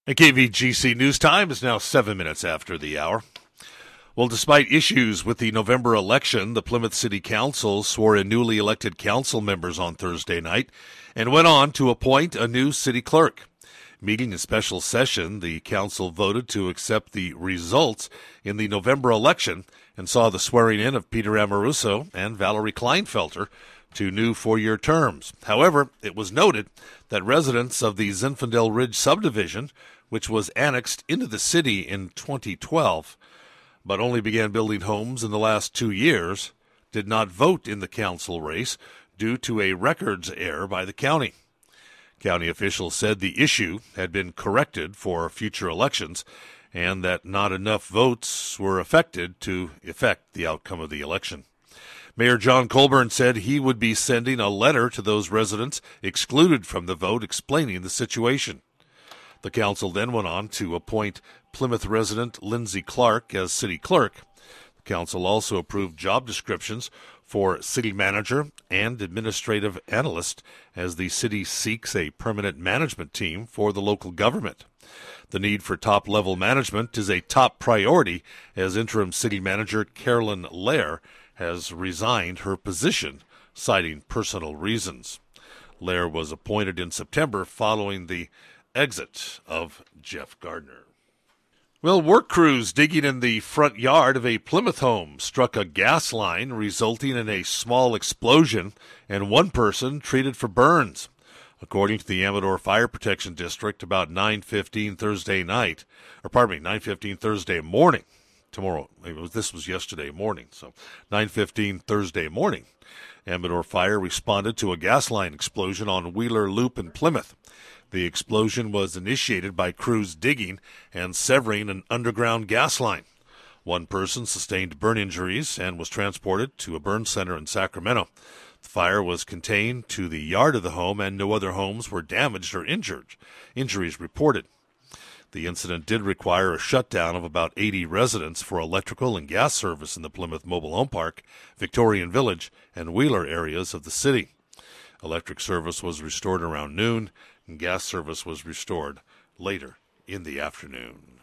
And KVGC News Time is now 7 minutes after the hour. Well, despite issues with the November election, the Plymouth City Council swore in newly elected council members on Thursday night and went on to appoint a new city clerk. Meeting in special session, the council voted to accept the results in the November election and saw the swearing in of Peter Amoruso and Valerie Kleinfelter to new 4-year terms. However, it was noted that residents of the Zinfandel Ridge subdivision, which was annexed into the city in 2012, but only began building homes in the last 2 years, did not vote in the council race due to a records error by the county. County officials said the issue had been corrected for future elections and that not enough votes were affected to affect the outcome of the election. Mayor John Colburn said he would be sending a letter to those residents excluded from the vote explaining the situation. The council then went on to appoint Plymouth resident Lindsay Clark as city clerk. The council also approved job descriptions for city manager and administrative analyst as the city seeks a permanent management team for the local government. The need for top-level management is a top priority as interim city manager Carolyn Lair has resigned her position, citing personal reasons. Lair was appointed in September following the exit of Jeff Gardner. Well, work crews digging in the front yard of a Plymouth home struck a gas line, resulting in a small explosion and one person treated for burns. According to the Amador Fire Protection District, about 9:15 Thursday morning. This was yesterday morning, so 9:15 Thursday morning. Amador Fire responded to a gas line explosion on Wheeler Loop in Plymouth. The explosion was initiated by crews digging and severing an underground gas line. One person sustained burn injuries and was transported to a burn center in Sacramento. The fire was contained to the yard of the home and no other homes were damaged or injured. Injuries reported. The incident did require a shutdown of about 80 residents for electrical and gas service in the Plymouth Mobile Home Park, Victorian Village, and Wheeler areas of the city. Electric service was restored around noon, and gas service was restored later in the afternoon.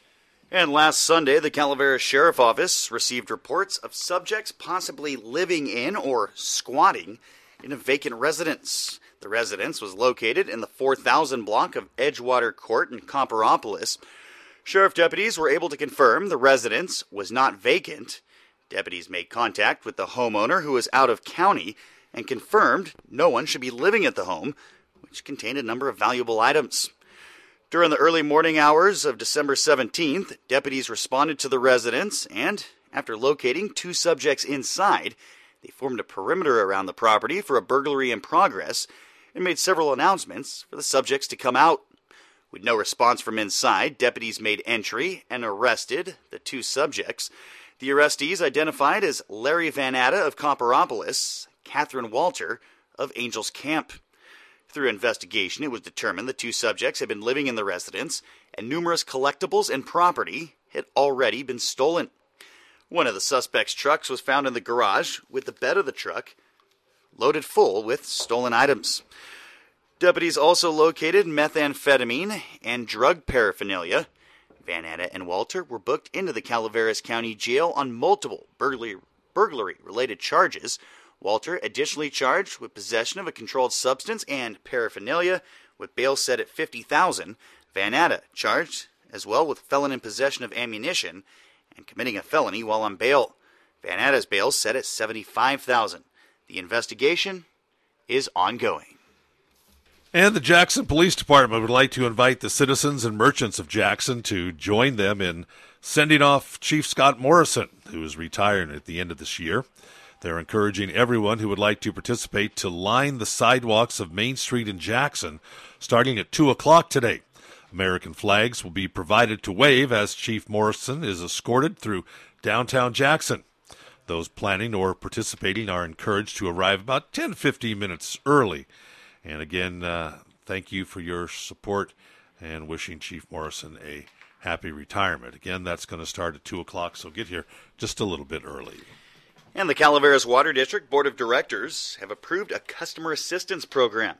And last Sunday, the Calaveras Sheriff Office received reports of subjects possibly living in or squatting in a vacant residence. The residence was located in the 4000 block of Edgewater Court in Copperopolis. Sheriff deputies were able to confirm the residence was not vacant. Deputies made contact with the homeowner, who was out of county, and confirmed no one should be living at the home, which contained a number of valuable items. During the early morning hours of December 17th, deputies responded to the residence and, after locating 2 subjects inside, they formed a perimeter around the property for a burglary in progress and made several announcements for the subjects to come out. With no response from inside, deputies made entry and arrested the 2 subjects. The arrestees identified as Larry Van Atta of Copperopolis, Catherine Walter of Angels Camp. Through investigation, it was determined the 2 subjects had been living in the residence, and numerous collectibles and property had already been stolen. One of the suspects' trucks was found in the garage, with the bed of the truck loaded full with stolen items. Deputies also located methamphetamine and drug paraphernalia. Van Atta and Walter were booked into the Calaveras County Jail on multiple burglary-related charges. Walter additionally charged with possession of a controlled substance and paraphernalia, with bail set at $50,000. Van Atta charged as well with felon in possession of ammunition and committing a felony while on bail. Van Atta's bail set at $75,000. The investigation is ongoing. And the Jackson Police Department would like to invite the citizens and merchants of Jackson to join them in sending off Chief Scott Morrison, who is retiring at the end of this year. They're encouraging everyone who would like to participate to line the sidewalks of Main Street in Jackson starting at 2 o'clock today. American flags will be provided to wave as Chief Morrison is escorted through downtown Jackson. Those planning or participating are encouraged to arrive about 10 to 15 minutes early. And again, thank you for your support and wishing Chief Morrison a happy retirement. Again, that's going to start at 2 o'clock, so get here just a little bit early. And the Calaveras Water District Board of Directors have approved a customer assistance program.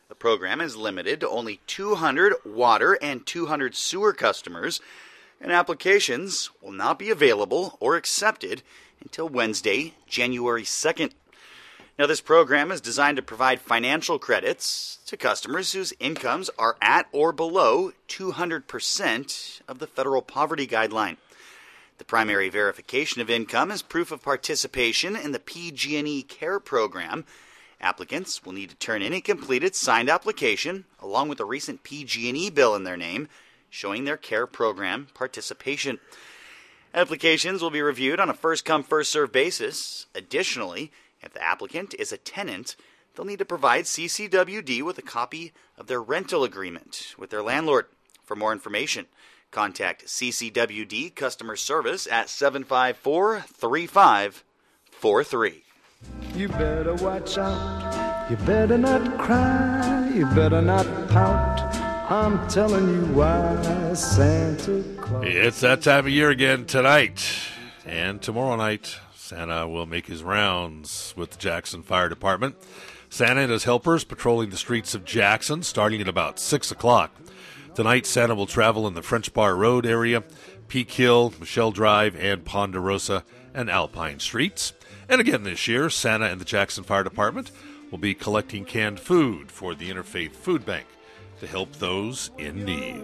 The program is limited to only 200 water and 200 sewer customers, and applications will not be available or accepted until Wednesday, January 2nd. Now, this program is designed to provide financial credits to customers whose incomes are at or below 200% of the federal poverty guideline. The primary verification of income is proof of participation in the PG&E CARE program. Applicants will need to turn in a completed signed application along with a recent PG&E bill in their name showing their CARE program participation. Applications will be reviewed on a first-come, first-served basis. Additionally, if the applicant is a tenant, they'll need to provide CCWD with a copy of their rental agreement with their landlord. For more information, contact CCWD Customer Service at 754-3543. You better watch out. You better not cry. You better not pout. I'm telling you why, Santa Claus. It's that time of year again tonight and tomorrow night. Santa will make his rounds with the Jackson Fire Department. Santa and his helpers patrolling the streets of Jackson starting at about 6 o'clock. Tonight, Santa will travel in the French Bar Road area, Peak Hill, Michelle Drive, and Ponderosa and Alpine streets. And again this year, Santa and the Jackson Fire Department will be collecting canned food for the Interfaith Food Bank to help those in need.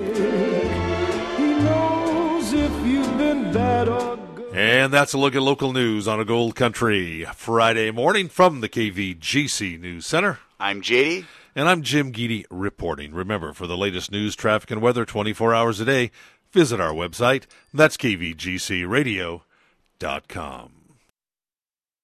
He knows if you've been bad or good. And that's a look at local news on a Gold Country Friday morning from the KVGC News Center. I'm JD. And I'm Jim Geedy reporting. Remember, for the latest news, traffic, and weather 24 hours a day, visit our website. That's kvgcradio.com.